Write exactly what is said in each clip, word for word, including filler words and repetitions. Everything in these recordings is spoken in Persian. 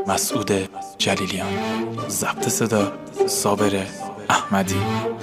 مسعود جلیلیان. ضبط صدا صابر احمدی.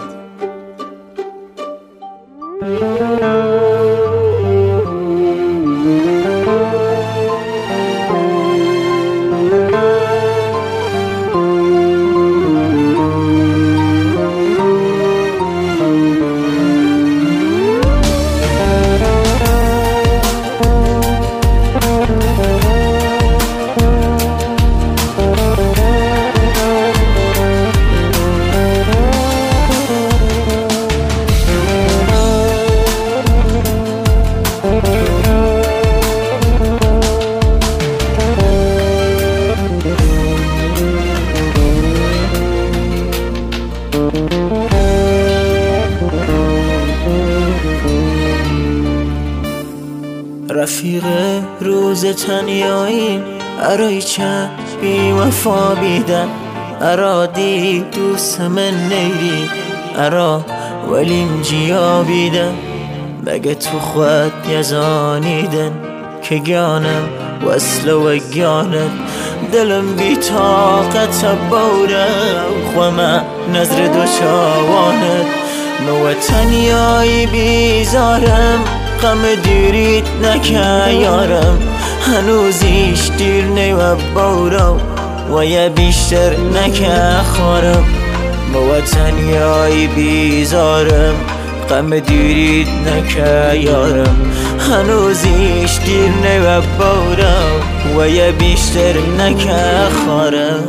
رفیق روز تنیاییم ارای چه بی وفا بیدن ارادی دوست من نیری ارا ولیم جیا بیدن مگه تو خود یزانیدن که گانم وصل و گانت دلم بی طاقت بوره خوما نظر دو چاوانت مو تنیایی بیزارم غم دیریت نکه یارم هنوزیش دیر نی و بورا و یه بیشتر نکه خارم با تنیایی بیزارم غم دیریت نکه یارم هنوزیش دیر نی و بورا و یه بیشتر نکه خارم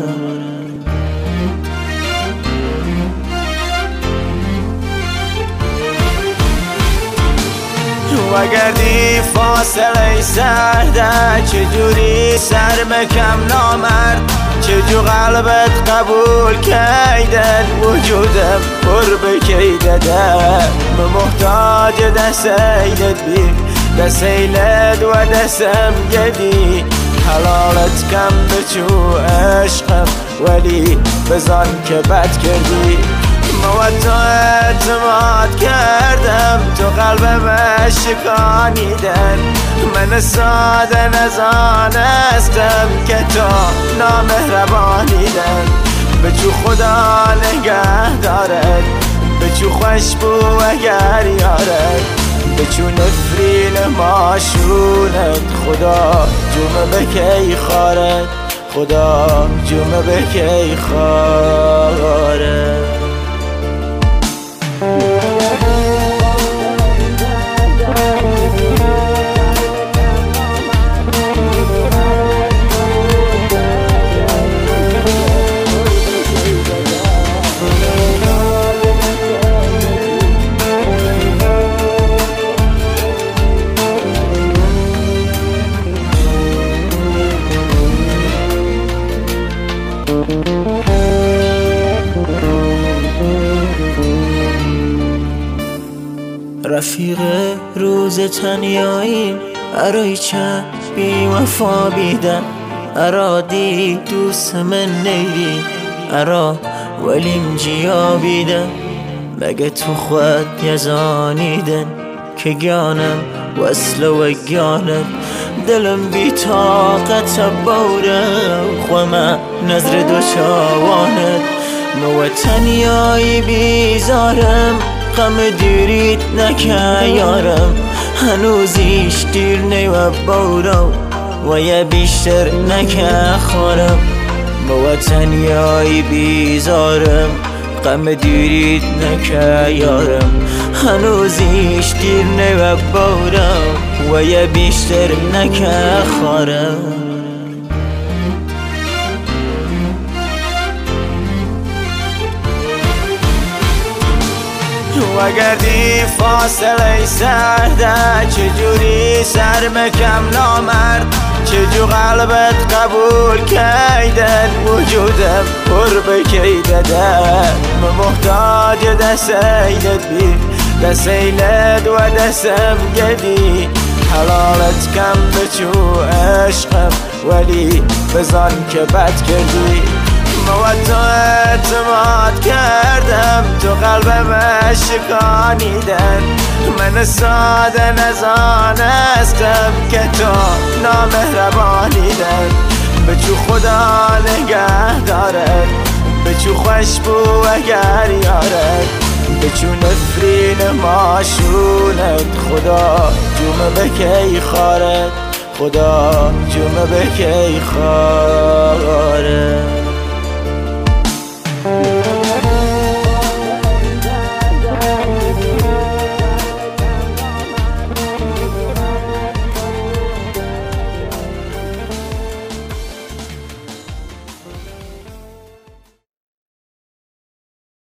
وگردی فاصله سرده چجوری سر مکم نامرد چجور قلبت قبول کیدن وجودم پر بکیدده محتاج دستیلت بی دستیلت و دستم گدی حلالت کم بچو عشقم ولی بزن که بد کردی موت تو اعتماد کردم تو قلبم شکانیدن من ساده نزانستم که تو نامهربانیدن بچو خدا نگه دارد بچو خوشبو اگر یارد بچو نفرین ماشونت خدا جمعه بکی خارد خدا جمعه بکی خارد رفیق روز تنیاییم ارای چه بی وفا بیدن ارادی دوست من نیری ارا ولیم جیا بیدن مگه تو خود یزانیدن که گانم وصل و گانت دلم بی طاقت بوره خوما نظر دو چاوانت مو تنیایی بیزارم غم دیریت نکه یارم هنوزیش دیر نی و بورا و یه بیشتر نکه خارم با تنیایی بیزارم غم دیریت نکه یارم هنوزیش دیر نی و بورا و یه بیشتر نکه خارم وگردی فاصله سرده چجوری سر مکم نامرد چجور قلبت قبول کیدن وجودم پر بکیدده محتاج دستیلت بی دستیلت و دستم گدی حلالت کم بچو عشقم ولی بزن که بد کردی موت تو اعتماد کردم تو قلبم شکانیدن من ساده نزانستم که تو نامهربانیدن به بچو خدا نگه دارد، بچو خوشبو اگر یارد، بچو نفرین ماشونت، خدا جمع بکی خارد، خدا جمع بکی خارد.